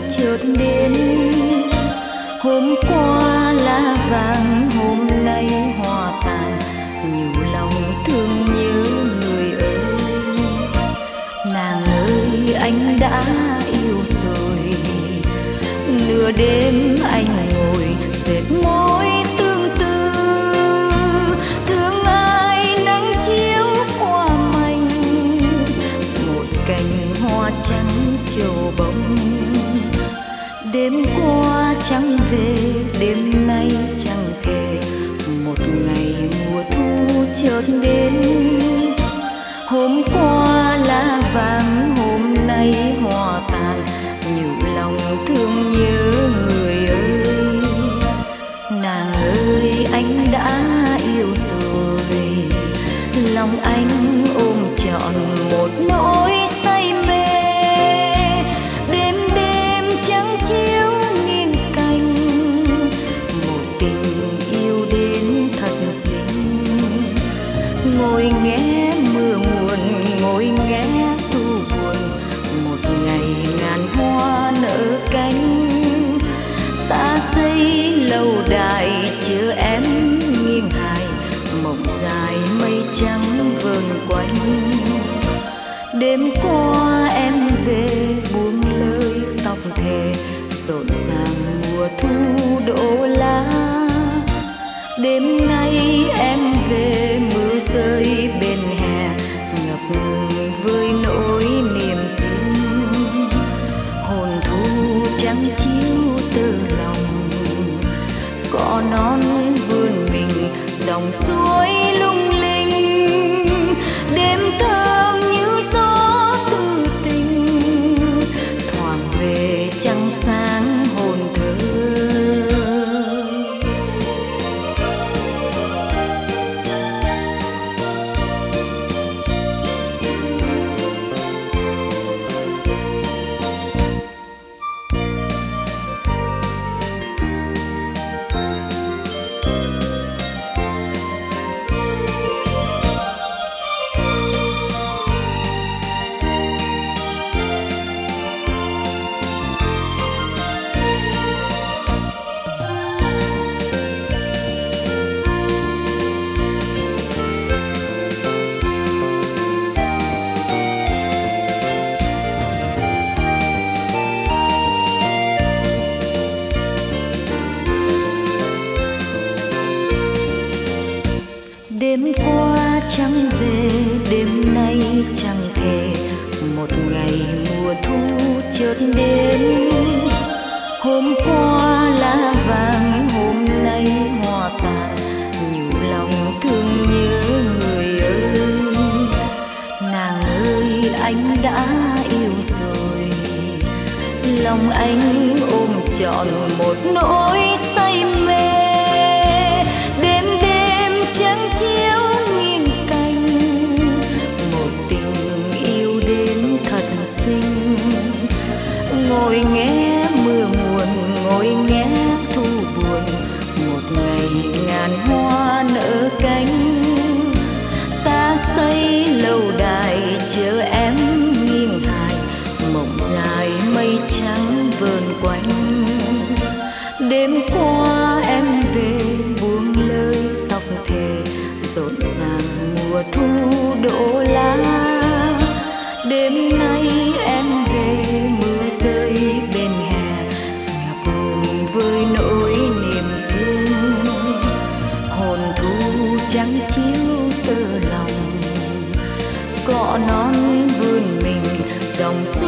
chợt đến. Hôm qua lá vàng hôm nay hoa tàn, nhiều lòng thương nhớ người ơi. Nàng ơi anh đã yêu rồi, nửa đêm anh ngồi dệt mối tương tư. Thương ai nắng chiếu qua manh, một cành hoa trắng trổ bông. Đêm qua chẳng về, đêm nay chẳng kể, một ngày mùa thu chợt đến. Hôm qua lá vàng hôm nay hoa tàn, nhiều lòng thương nhớ người ơi. Nàng ơi anh đã yêu rồi, lòng anh ôm trọn một nỗi say mê. Đêm đêm trắng chiếu nghiêng canh, một tình yêu đến thật xinh. Ngồi nghe mưa nguồn, ngồi nghe thu buồn, một ngày ngàn hoa nở cánh. Ta xây lâu đài chờ em nghiêng hài, mộng dài mây trắng vờn quanh. Đêm qua em về buông lơi tóc thề, rộn ràng mùa thu đổ lá. Đêm nay em về mưa rơi bên hè, ngập ngừng với nỗi niềm riêng. Hồn thu trắng chiếu tơ lòng, cỏ non vươn mình dòng suối lung linh. Đêm thơm như gió tư tình, thoảng về trăng sáng hồn thơ. Đêm qua chẳng về, đêm nay chẳng thể, một ngày mùa thu chợt đến. Hôm qua lá vàng hôm nay hoa tàn, nhiều lòng thương nhớ người ơi. Nàng ơi anh đã yêu rồi, lòng anh ôm trọn một nỗi say mê. Đêm đêm trắng chiếu nghiêng canh, một tình yêu đến thật xinh. Ngồi nghe mưa nguồn, ngồi nghe thu buồn, một ngày ngàn hoa nở cánh. Ta xây lâu đài chờ em nghiêng hài, mộng dài mây trắng vờn quanh. Đêm qua em về buông lơi tóc thề, rộn ràng mùa thu đổ lá. Đêm nay em về mưa rơi bên hè, ngập ngừng với nỗi niềm riêng. Hồn thu trắng chiếu tơ lòng, cỏ non vươn mình dòng suối